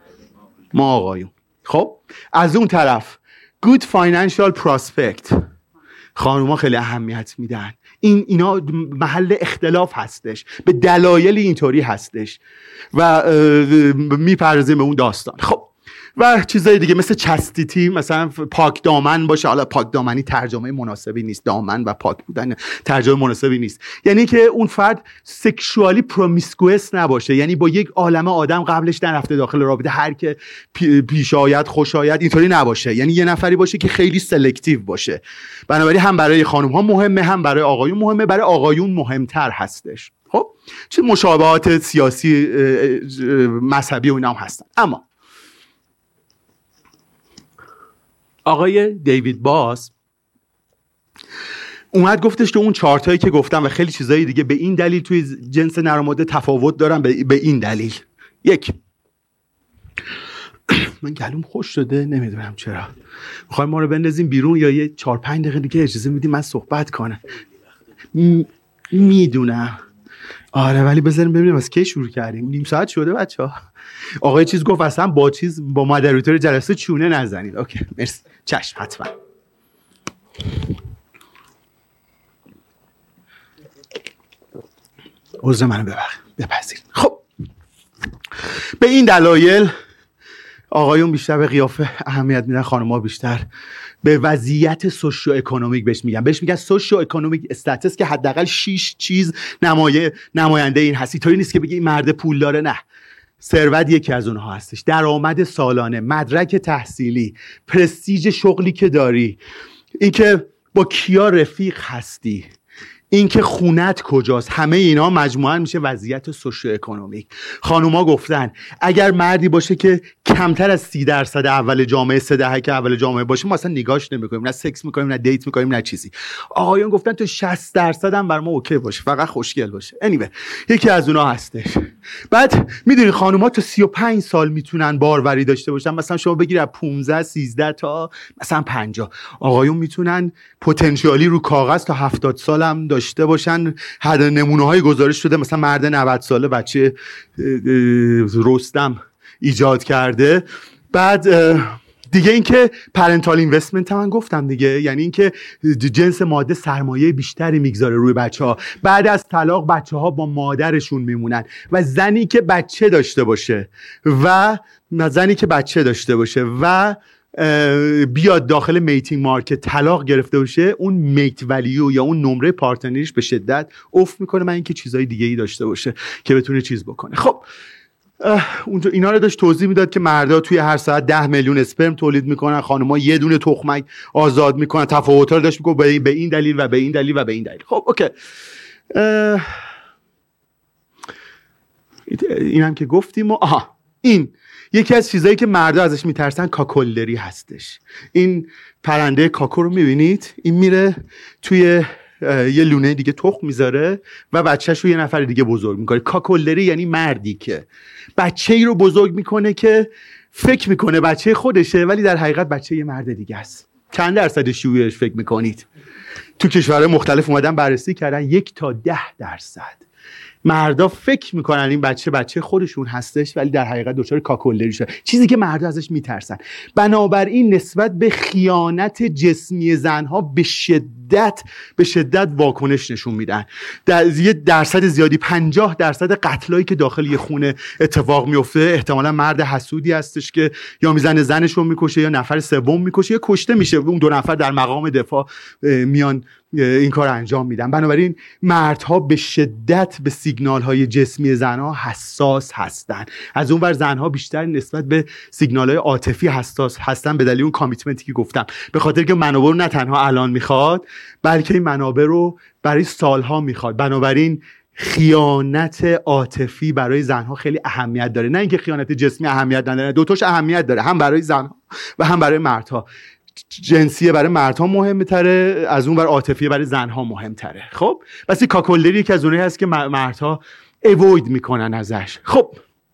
ما آقایون. خب از اون طرف good financial prospect خانوما خیلی اهمیت میدن. این اینا محل اختلاف هستش، به دلایل اینطوری هستش و میپردازیم به اون داستان. خب و چیزای دیگه مثل چستیتی، مثلا پاک دامن باشه. حالا پاک دامنی ترجمه مناسبی نیست، دامن و پاک بودن ترجمه مناسبی نیست. یعنی که اون فرد سکشوالی پرومیسکوئس نباشه، یعنی با یک عالمه آدم قبلش نرفته داخل رابطه، هر که پیش آید خوش آید، اینطوری نباشه. یعنی یه نفری باشه که خیلی سلکتیو باشه. بنابراین هم برای خانم ها مهمه، هم برای آقایون مهمه. برای آقایون مهمتر هستش. خب چه مشابهات سیاسی مذهبی و اینا هم هستن. اما آقای دیوید باس اومد گفتش که اون چارتایی که گفتم و خیلی چیزایی دیگه به این دلیل توی جنس نر و ماده تفاوت دارن. به این دلیل یک، من گلوم خوش شده نمیدونم چرا، میخوایم ما رو بندازیم بیرون یا یه چهار پنج دقیقه دیگه اجازه میدیم من صحبت کنم؟ میدونم آره، ولی بذاریم ببینیم از کی شروع کردیم. نیم ساعت شده بچه‌ها. آقای چیز گفت اصلا با چیز با مدیریتور جلسه چونه نزنید. اوکی مرسی، چشم حتما. عذر منو بپذیرید. خب به این دلایل آقایون بیشتر به قیافه اهمیت میدن، خانم‌ها بیشتر به وضعیت سوشیو اکونومیک بهش میگن. بهش میگن سوشیو اکونومیک استاتس که حداقل شش چیز نمایه نماینده این هست. اینطوری نیست که بگی این مرد پول داره، نه. ثروت یکی از اونها هستش، درآمد سالانه، مدرک تحصیلی، پرستیژ شغلی که داری، اینکه با کیا رفیق هستی، اینکه خونت کجاست، همه اینا مجموعاً میشه وضعیت سوشیو اکونومیک. خانوما گفتن اگر مردی باشه که کمتر از سی درصد اول جامعه، سه دهه که اول جامعه باشه، ما اصلا نگاش نمیکنیم، نه سکس میکنیم، نه دیت میکنیم، نه چیزی. آقایون گفتن تو شصت درصد هم بر ما اوکی باشه، فقط خوشگل باشه. anyway یکی از اونها هستش. بعد میدونی خانوما تا سی و پنج سال میتونن باروری داشته باشن. مثلا شما بگیر از پانزده سیزده تا مثلا پنجاه. آقایون میتونن پتانسیالی رو کاغذ تا هفتاد سال هم داشته باشن. حد نمونه های گزارش شده، مثلا مرد نود ساله بچه رستم ایجاد کرده. بعد دیگه اینکه پرنتال اینوستمنت هم من گفتم دیگه، یعنی اینکه جنس ماده سرمایه بیشتری میگذاره روی بچه‌ها. بعد از طلاق بچه‌ها با مادرشون میمونن و زنی که بچه داشته باشه و زنی که بچه داشته باشه و بیاد داخل میتینگ مارکت طلاق گرفته باشه، اون میت ولیو یا اون نمره پارتنریش به شدت افت میکنه. من اینکه چیزای دیگه ای داشته باشه که بتونه چیز بکنه. خب اونجا اینا رو داشت توضیح میداد که مردا توی هر ساعت ده میلیون اسپرم تولید میکنن، خانم‌ها یه دونه تخمک آزاد میکنن. تفاوت‌ها رو داشت میگفت به این دلیل و به این دلیل و به این دلیل. خب اوکی. این هم که گفتیم. و آها این یکی از چیزایی که مردا ازش میترسن کاکولدری هستش. این پرنده کاکو رو میبینید، این میره توی یه لونه دیگه تخم میذاره و بچهش رو یه نفر دیگه بزرگ میکنه. کاکولدری یعنی مردی که بچه ای رو بزرگ میکنه که فکر میکنه بچه خودشه ولی در حقیقت بچه یه مرد دیگه است. چند درصد شیوعش فکر میکنید؟ تو کشورهای مختلف اومدن بررسی کردن یک تا ده درصد مردا فکر میکنن این بچه بچه خودشون هستش ولی در حقیقت دچار کاکولدری شده، چیزی که مردا ازش میترسن. بنابراین نسبت به خیانت جسمی زنها به شدت به شدت واکنش نشون میدن. در یه درصد زیادی، پنجاه درصد قتلایی که داخل یه خونه اتفاق میفته احتمالا مرد حسودی هستش که یا میزنه زنش رو میکشه یا نفر سوم میکشه یا کشته میشه، اون دو نفر در مقام دفاع میان این کار انجام میدن. بنابراین مردها به شدت به سیگنال های جسمی زنها حساس هستن. از اون ور زنها بیشتر نسبت به سیگنال های عاطفی حساس هستن به دلیل اون کامیتمنتی که گفتم، به خاطر که منابع رو نه تنها الان میخواد بلکه این منابع رو برای سالها میخواد. بنابراین خیانت عاطفی برای زنها خیلی اهمیت داره، نه اینکه خیانت جسمی اهمیت نداره، دوتاش اهمیت داره، هم برای زنها و هم برای مردها. جنسیه برای مردها مهمه تره، از اون بر عاطفیه برای زنها مهم تره. خب بس این کاکولدری یکی از اونایی هست که مردها اوید میکنن ازش. خب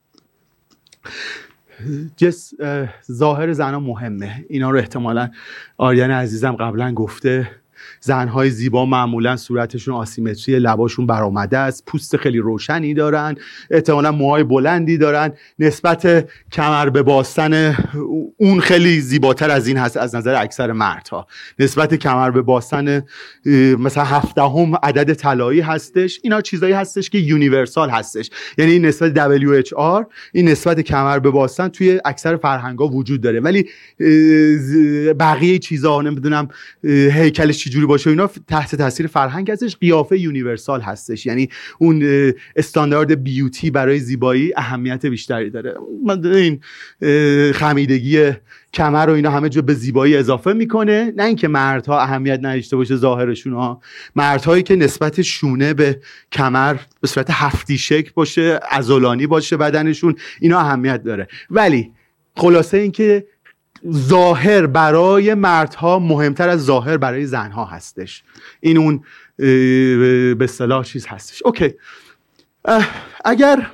جس ظاهر زنها مهمه، اینا رو احتمالاً آریان عزیزم قبلا گفته. زنهای زیبا معمولا صورتشون آسیمتری، لباشون برآمده است، پوست خیلی روشنی دارن، احتمالاً موهای بلندی دارن. نسبت کمر به باستن اون خیلی زیباتر از این هست از نظر اکثر مردها. نسبت کمر به باستن مثلا هفدهم عدد طلایی هستش. اینا چیزایی هستش که یونیورسال هستش، یعنی این نسبت دبلیو اچ آر، این نسبت کمر به باستن توی اکثر فرهنگ‌ها وجود داره، ولی بقیه چیزا نمیدونم هیکلش چجوری باشه اینا تحت تاثیر فرهنگ هستش. قیافه یونیورسال هستش، یعنی اون استاندارد بیوتی برای زیبایی اهمیت بیشتری داره. این خمیدگی کمر و اینا همه جو به زیبایی اضافه میکنه، نه اینکه مردها اهمیت نداشته باشه ظاهرشون ها. مردهایی که نسبت شونه به کمر به صورت هفتی شکل باشه، عضلانی باشه بدنشون، اینا اهمیت داره. ولی خلاصه اینکه ظاهر برای مردها مهمتر از ظاهر برای زنها هستش. این اون به اصطلاح چیز هستش. اوکی، اگر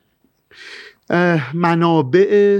منابع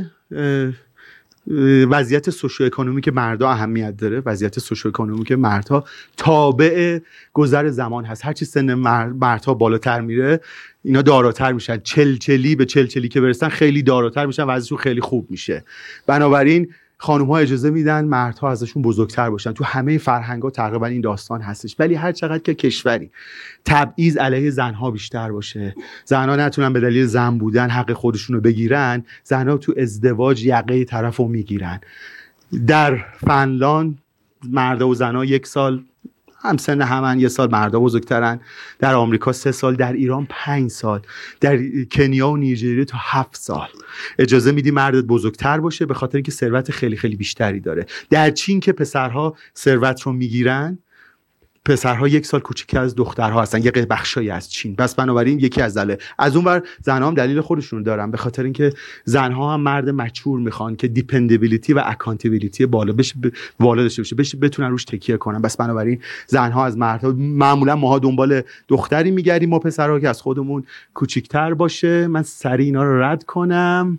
وضعیت سوشو اکونومیک مردها اهمیت داره، وضعیت سوشو اکونومیک مردها تابع گذر زمان هست. هرچی سن مردها بالاتر میره اینا داراتر میشن، چلچلی به چلچلی که برسن خیلی داراتر میشن، وضعشون خیلی خوب میشه. بنابراین خانم‌ها اجازه میدن مردها ازشون بزرگتر باشن. تو همه فرهنگ‌ها تقریبا این داستان هستش، ولی هر چقدر که کشوری تبعیض علیه زنها بیشتر باشه، زنها نتونن به دلیل زن بودن حق خودشونو بگیرن، زنها تو ازدواج یقه طرفو میگیرن. در فنلاند مردا و زنها یک سال هم سن همن، یه سال مردا بزرگترن. در آمریکا سه سال، در ایران پنج سال، در کنیا و نیجریه تا هفت سال اجازه میدی مردت بزرگتر باشه به خاطر اینکه ثروت خیلی خیلی بیشتری داره. در چین که پسرها ثروت رو میگیرن، پسرها یک سال کوچیک‌تر از دخترها هستن، یه بخشایی از چین. پس بنابراین یکی از دلیل از اون ور زنها هم دلیل خودشون دارن، به خاطر اینکه زنها هم مرد مچور میخوان که دیپندبیلیتی و اکانتیبیلیتی بالا بشه، بالا داشته باشه، بشه بتونن روش تکیه کنن. بس بنابراین زنها از مردها، معمولا ماها دنبال دختری میگردیم، ما پسرها که از خودمون کوچیک‌تر باشه. من سریع اینا رو رد کنم.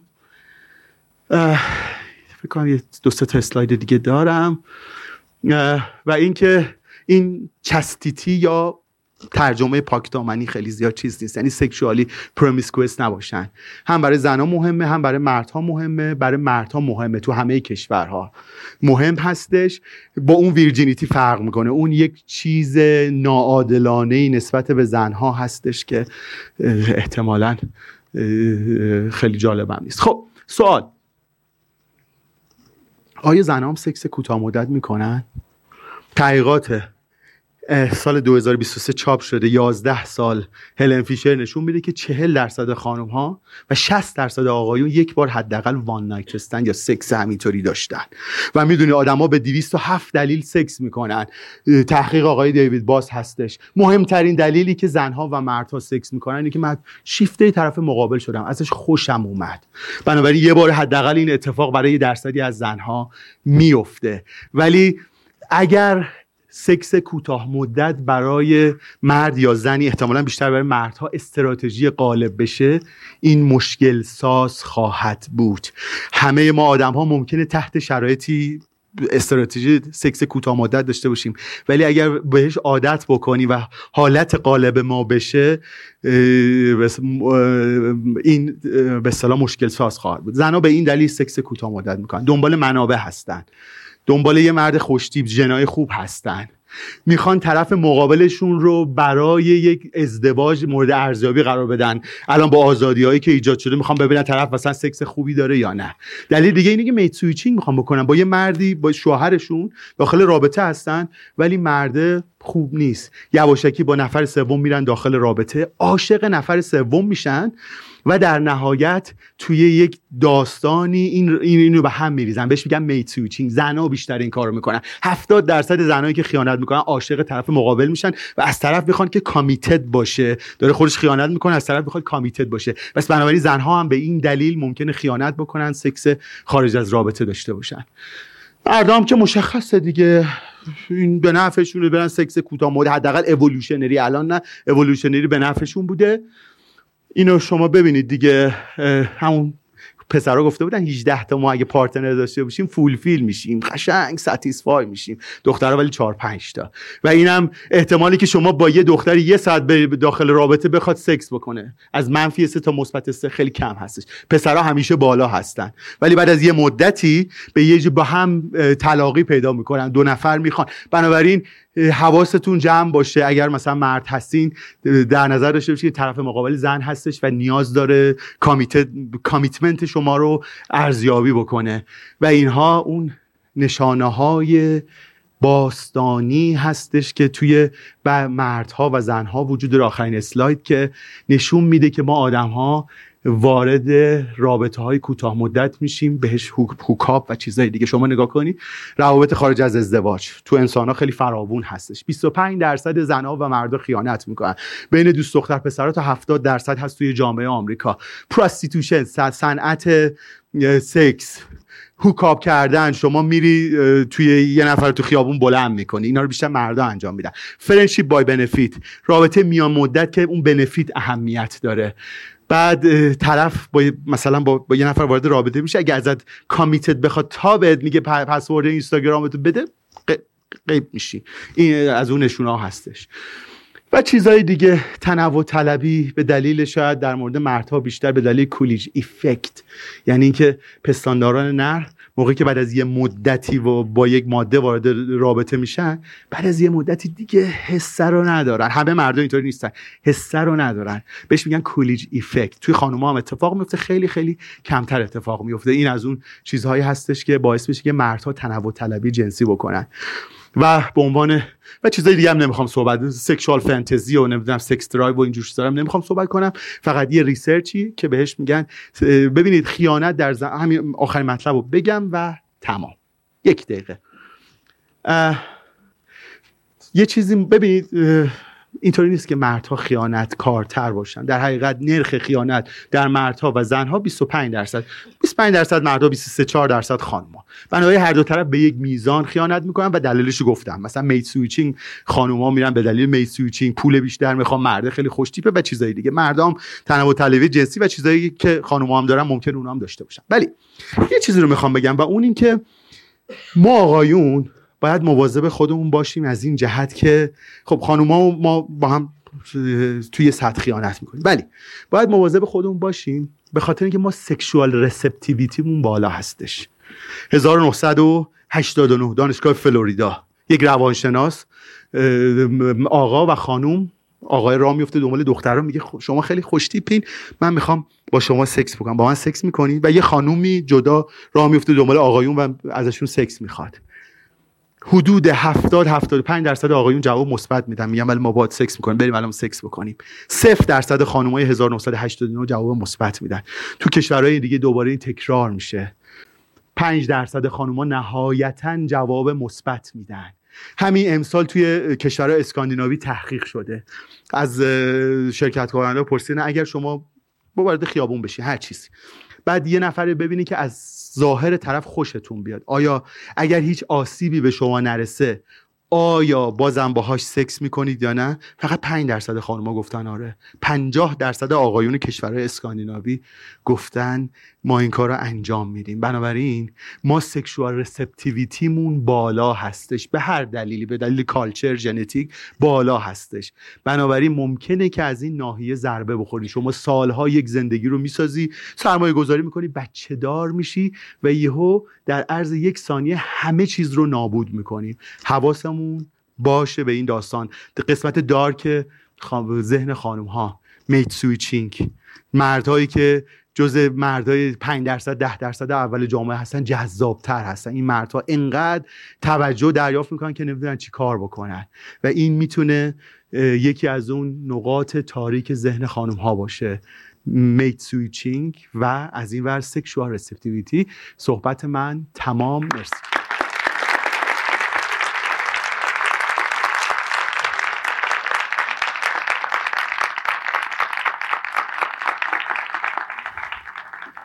فکر کنم یه دو سه تا اسلاید دیگه دارم و اینکه این چستیتی یا ترجمه پاکدامنی خیلی زیاد چیز نیست، یعنی سکشوالی پرومیسکوئس نباشن. هم برای زنها مهمه، هم برای مردها مهمه. برای مردها مهمه، تو همه کشورها مهم هستش. با اون ویرجینیتی فرق میکنه، اون یک چیز ناعادلانه‌ای نسبت به زنها هستش که احتمالاً خیلی جالبم نیست. خب سوال، آیا زنها هم سکس کوتاه مدت میکنن؟ تحقیقات سال دو هزار و بیست و سه چاپ شده، یازده سال، هلن فیشر نشون میده که چهل درصد خانم ها و شصت درصد آقایون یک بار حداقل وان نایت استند یا سکس همینطوری داشتن. و میدونی آدما به دویست و هفت دلیل سکس میکنن. تحقیق آقای دیوید باس هستش مهمترین دلیلی که زنها و مردها سکس میکنن اینه که من شیفته طرف مقابل شدم، ازش خوشم اومد. بنابراین یه بار حداقل این اتفاق برای درصدی از زنها میفته. ولی اگر سکس کوتاه مدت برای مرد یا زنی، احتمالاً بیشتر برای مردها، استراتژی غالب بشه، این مشکل ساز خواهد بود. همه ما آدم ها ممکنه تحت شرایطی استراتژی سکس کوتاه مدت داشته باشیم، ولی اگر بهش عادت بکنی و حالت غالب ما بشه، این به اصطلاح مشکل ساز خواهد بود. زنها به این دلیل سکس کوتاه مدت میکنن، دنبال منابع هستن، دنبال یه مرد خوشتیپ ژنای خوب هستن، میخوان طرف مقابلشون رو برای یک ازدواج مورد ارزیابی قرار بدن. الان با آزادی‌هایی که ایجاد شده میخوان ببینن طرف مثلا سکس خوبی داره یا نه. دلیل دیگه اینه که میت سویچینگ میخوان بکنن، با یه مردی، با شوهرشون داخل رابطه هستن ولی مرد خوب نیست، یواشکی با نفر سوم میرن داخل رابطه، عاشق نفر سوم میشن و در نهایت توی یک داستانی این اینو به هم میریزن. بهش میگن میت سویچینگ. زنا بیشتر این کارو میکنن. هفتاد درصد زنایی که خیانت میکنن عاشق طرف مقابل میشن و از طرف میخوان که کامیتد باشه، داره خودش خیانت میکنه، از طرف میخواد کامیتد باشه. پس بنابراین زنها هم به این دلیل ممکنه خیانت بکنن، سکس خارج از رابطه داشته باشن. مردم که مشخصه دیگه، این به نفعشونه برن سکس کوتاه مدت، حداقل اِوولوشنری، الان نه اِوولوشنری به نفعشون بوده. اینو شما ببینید دیگه، همون پسرها گفته بودن هجده تا ما اگه پارتنر داشته باشیم فول فیل میشیم، قشنگ ساتیسفای میشیم. دخترها ولی چهار پنج تا. و اینم احتمالی که شما با یه دختری یه ساعت به داخل رابطه بخواد سکس بکنه از منفی سه تا مثبت سه خیلی کم هستش. پسرها همیشه بالا هستن ولی بعد از یه مدتی به یه جا با هم تلاقی پیدا میکنن، دو نفر میخوان. بنابراین حواستون جمع باشه اگر مثلا مرد هستین، در نظر داشته باشید که طرف مقابل زن هستش و نیاز داره کامیت کامیتمنت شما رو ارزیابی بکنه. و اینها اون نشانه های باستانی هستش که توی مردها و زنها وجود داره. آخرین اسلاید که نشون میده که ما آدم‌ها وارد رابطه های کوتاه مدت میشیم، بهش هوکاپ و چیزای دیگه. شما نگاه کنید روابط خارج از ازدواج تو انسان ها خیلی فراوون هستش. بیست و پنج درصد زنها و مردا خیانت میکنن. بین دوست دختر پسرها تا هفتاد درصد هست توی جامعه آمریکا. پراستیتوشن، صنعت سکس، هوکاپ کردن، شما میری توی یه نفر تو خیابون بلند میکنی، اینا رو بیشتر مردا انجام میدن. فرندشیپ بای بنفیت، رابطه میان مدت که اون بنفیت اهمیت داره. بعد طرف با مثلا با, با یه نفر وارد رابطه میشه، اگه ازت کامیتد بخواد تا بهت میگه پسورد اینستاگرامتو بده، غیب میشی. این از اون نشونه ها هستش. و چیزهای دیگه، تنوع طلبی به دلیل، شاید در مورد مردها بیشتر به دلیل کولیج ایفکت، یعنی اینکه پستانداران نر موقعی که بعد از یه مدتی و با یک ماده وارد رابطه میشن، بعد از یه مدتی دیگه حس رو ندارن. همه مردها اینطوری نیستن، حس رو ندارن. بهش میگن کولیج ایفکت. توی خانوما هم اتفاق میفته، خیلی خیلی کمتر اتفاق میفته. این از اون چیزهایی هستش که باعث میشه که مردها تنوع طلبی جنسی بکنن. و به عنوان و چیزای دیگه هم نمیخوام صحبت، سکشوال فانتزی و نمیدونم سکس درایو و اینجور چیزا هم نمیخوام صحبت کنم. فقط یه ریسرچی که بهش میگن، ببینید خیانت در زن، همین آخرین مطلب رو بگم و تمام. یک دقیقه یه چیزی ببینید، اینطوری نیست که مردها خیانت کارتر باشن. در حقیقت نرخ خیانت در مردها و زنها بیست و پنج درصد، بیست و پنج درصد مردها، بیست و سه چهار درصد خانم‌ها. بنابراین هر دو طرف به یک میزان خیانت میکنن و دلیلش رو گفتم. مثلا میت سویچینگ، خانم‌ها میرن به دلیل میت سویچینگ پول بیشتر میخوان، مرد خیلی خوش تیپه و چیزای دیگه. مردام تنوع طلبی جنسی و چیزایی که خانم‌ها هم دارن ممکن اونها هم داشته باشن. ولی یه چیزی رو میخوام بگم و اون این که ما آقایون باید مواظب خودمون باشیم از این جهت که خب خانوما ما با هم توی سطح خیانت میکنیم، ولی باید مواظب خودمون باشیم به خاطر اینکه ما سکشوال رسپتیویتیمون بالا هستش. هزار و نهصد و هشتاد و نه دانشگاه فلوریدا یک روانشناس آقا و خانوم، آقای راه میفته دنبال دخترها، میگه شما خیلی خوش تیپین، من میخوام با شما سکس بکنم، با من سکس میکنی؟ و یه خانومی جدا راه میفته دنبال آقایون و ازشون سکس میخواد. حدود هفتاد هفتاد و پنج درصد آقایون جواب مثبت میدن، میگن ولی ما باهات سکس میکنیم، بریم الان سکس بکنیم. صفر درصد خانم‌های هزار و نهصد و هشتاد و نه جواب مثبت میدن. تو کشورهای دیگه دوباره این تکرار میشه. پنج درصد خانم‌ها نهایتاً جواب مثبت میدن. همین امسال توی کشورهای اسکاندیناوی تحقیق شده. از شرکت کننده پرسیدن اگر شما وارد خیابون بشی هر چیزی، بعد یه نفر ببینی که از ظاهر طرف خوشتون بیاد، آیا اگر هیچ آسیبی به شما نرسه آیا بازم باهاش سکس میکنید یا نه؟ فقط پنج درصد خانم‌ها گفتن آره. پنجاه درصد آقایون کشورهای اسکاندیناوی گفتن ما این کار رو انجام میدیم. بنابراین ما سکشوال رسپتیویتیمون بالا هستش، به هر دلیلی، به دلیل کالچر، ژنتیک بالا هستش. بنابراین ممکنه که از این ناحیه ضربه بخوری. شما سالها یک زندگی رو میسازی، سرمایه گذاری میکنی، بچه دار میشی و یهو در عرض یک ثانیه همه چیز رو نابود میکنی. حواسمون باشه به این داستان. قسمت دارک ذهن خانم ها، میت سویچینگ، مردهایی که جزء مردای پنج درصد ده درصد اول جامعه هستن جذابتر هستن. این مردها انقدر توجه دریافت میکنن که نمیدونن چی کار بکنن و این میتونه یکی از اون نقاط تاریک ذهن خانم ها باشه. میت سویچینگ و از این ور سکشوال رسپتیویتی. صحبت من تمام. مرسی.